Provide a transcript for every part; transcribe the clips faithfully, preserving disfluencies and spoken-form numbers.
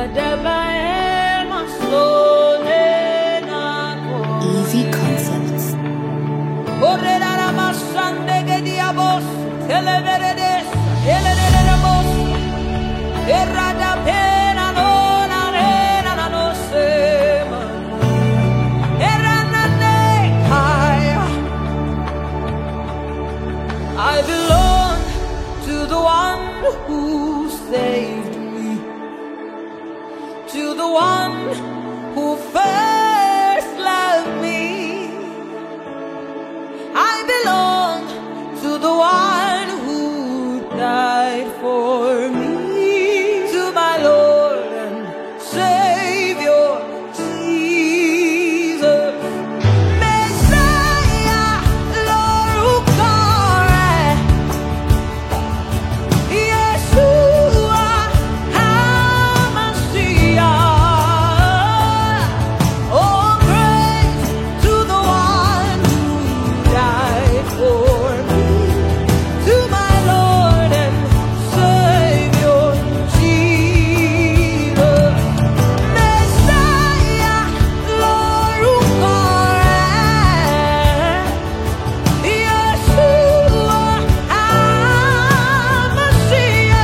Easy Concepts. I belong to the one who saved me, to the one who first loved me. I belong to the one who died for me, to my Lord and Savior, Jesus, Messiah, Lord God, Yeshua, HaMashiach. Oh, praise to the one who died for me, to my Lord and Savior, Jesus, Messiah, Lord God, Yeshua, HaMashiach.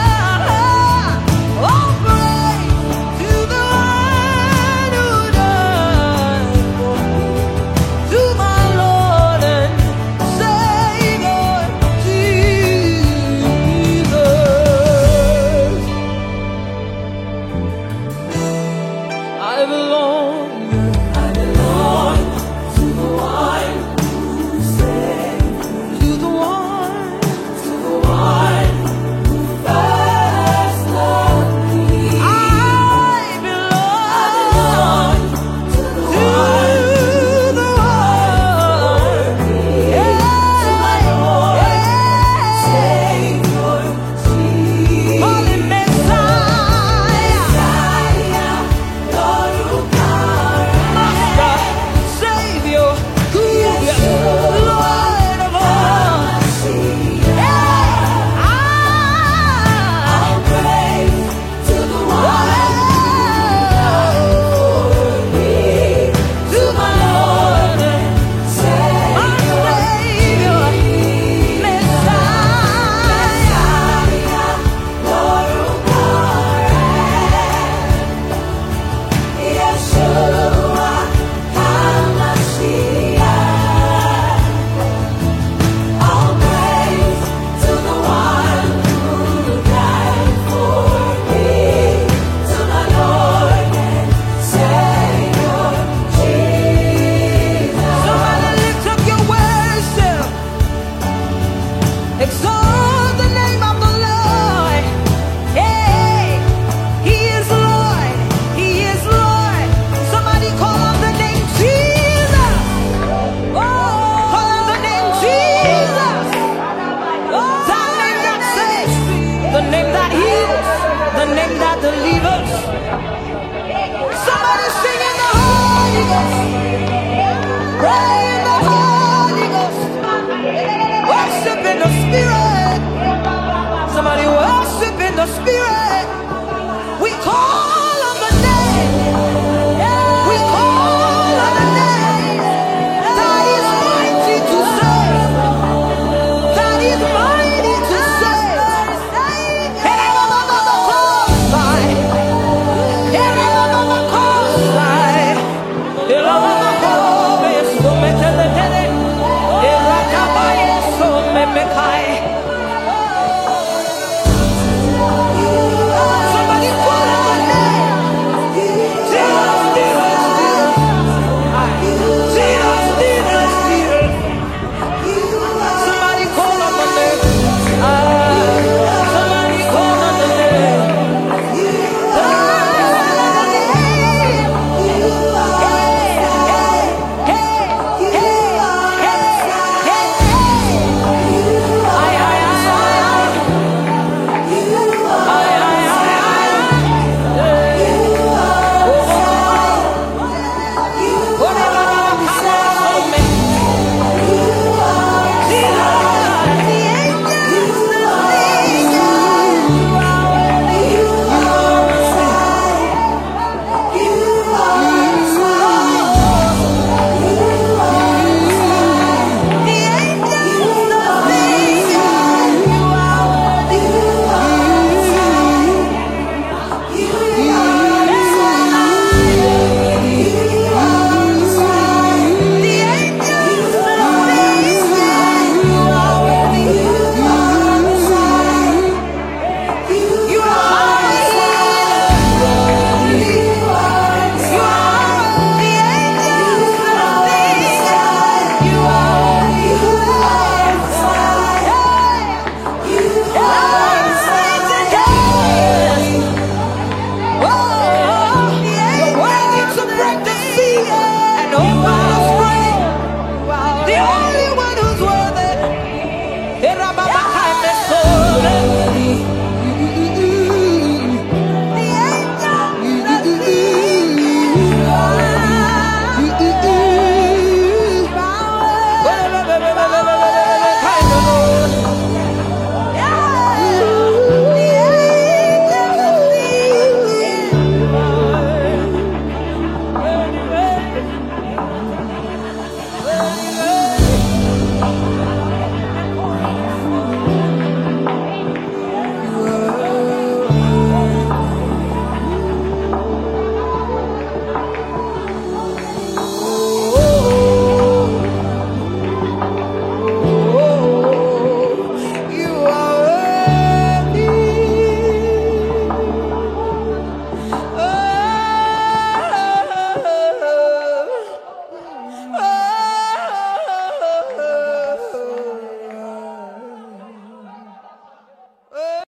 Oh, praise to the one who died for me, to my Lord and Savior, Jesus. I belong, I belong to the one who saved me, to the one, to the one who first loved me. I belong, to the one who died for me, to my Lord, Savior, Jesus. Holy Messiah, Lord God, Master, Savior, good Lord of all. Yeah, all praise to the one who died for me, to my Lord and Savior, Messiah, Lord God, Yeshua, HaMashiach. All praise to the one who died for me, to my Lord and Savior, Jesus. Somebody lift up your worship. Exalt the name of the Lord. Hey, He is Lord. He is Lord. Somebody call on the name Jesus. Oh, call on the name Jesus. Oh, that name that saves, the name that heals, the name that delivers. Somebody sing in the Holy Ghost. Pray in the Holy Ghost. Worship in the Spirit. Somebody worship in the Spirit.